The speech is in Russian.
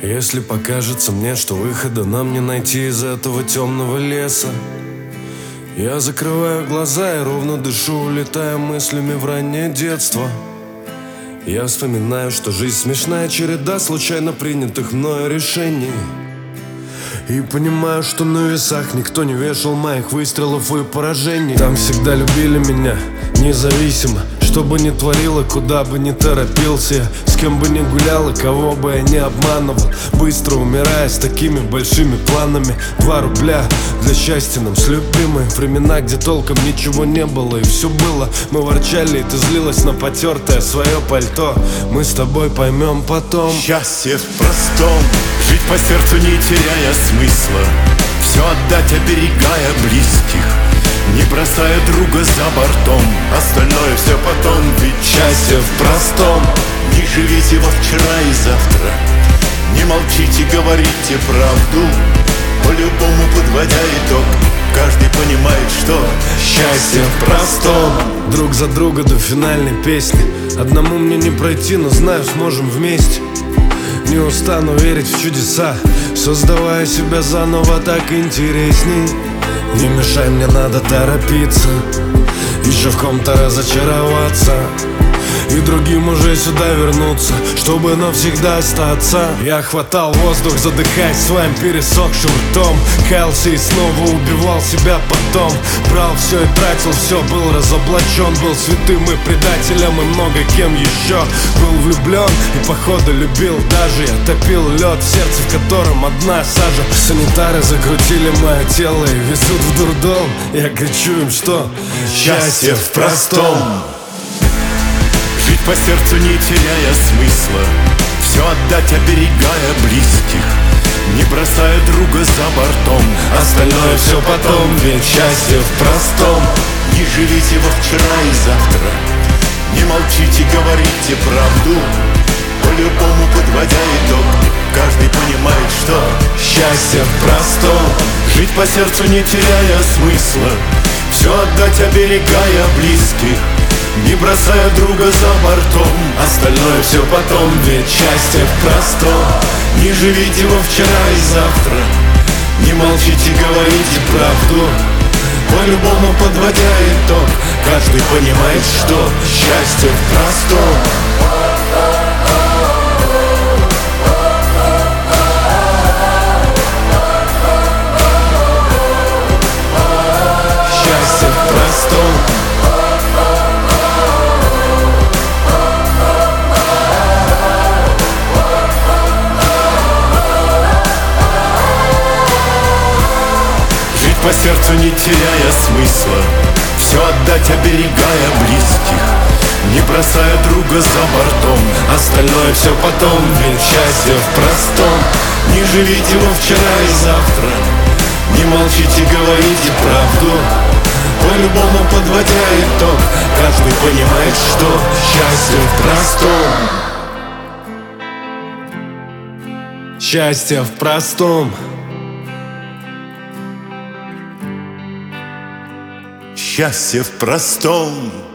Если покажется мне, что выхода нам не найти из этого темного леса, я закрываю глаза и ровно дышу, улетая мыслями в раннее детство. Я вспоминаю, что жизнь смешная череда случайно принятых мною решений. И понимаю, что на весах никто не вешал моих выстрелов и поражений. Там всегда любили меня, независимо, что бы ни творила, куда бы ни торопился я, с кем бы ни гулял и кого бы я не обманывал, быстро умирая с такими большими планами. 2 рубля для счастья нам с любимой. Времена, где толком ничего не было и все было. Мы ворчали, и ты злилась на потертое свое пальто. Мы с тобой поймем потом. Счастье в простом, жить по сердцу, не теряя смысла, все отдать, оберегая близких, не бросая друга за бортом. Остальное все потом, ведь счастье в простом. Не живите во вчера и завтра, не молчите, говорите правду, по-любому подводя итог. Каждый понимает, что счастье в простом. Друг за друга до финальной песни. Одному мне не пройти, но знаю, сможем вместе. Не устану верить в чудеса, создавая себя заново, так интересней. Не мешай, мне надо торопиться, еще в ком-то разочароваться, и другим уже сюда вернуться, чтобы навсегда остаться. Я хватал воздух, задыхаясь своим пересохшим ртом, каялся и снова убивал себя потом. Брал все и тратил все, был разоблачен, был святым и предателем и много кем еще. Был влюблен и походу любил даже. Я топил лед в сердце, в котором одна сажа. Санитары закрутили мое тело и везут в дурдом. Я кричу им, что счастье в простом. Жить по сердцу, не теряя смысла, все отдать, оберегая близких, не бросая друга за бортом. Остальное все потом, ведь счастье в простом. Не живите во вчера и завтра, не молчите, говорите правду, по-любому подводя итог. Каждый понимает, что счастье в простом. Жить по сердцу, не теряя смысла, все отдать, оберегая близких, не бросая друга за бортом. Остальное все потом, ведь счастье в простом. Не живите во вчера и завтра, не молчите, говорите правду, по-любому подводя итог. Каждый понимает, что счастье в простом. Счастье в простом. По сердцу, не теряя смысла, все отдать, оберегая близких, не бросая друга за бортом. Остальное все потом, ведь счастье в простом. Не живите во вчера и завтра, не молчите, говорите правду, по-любому подводя итог. Каждый понимает, что счастье в простом. Счастье в простом. Счастье в простом.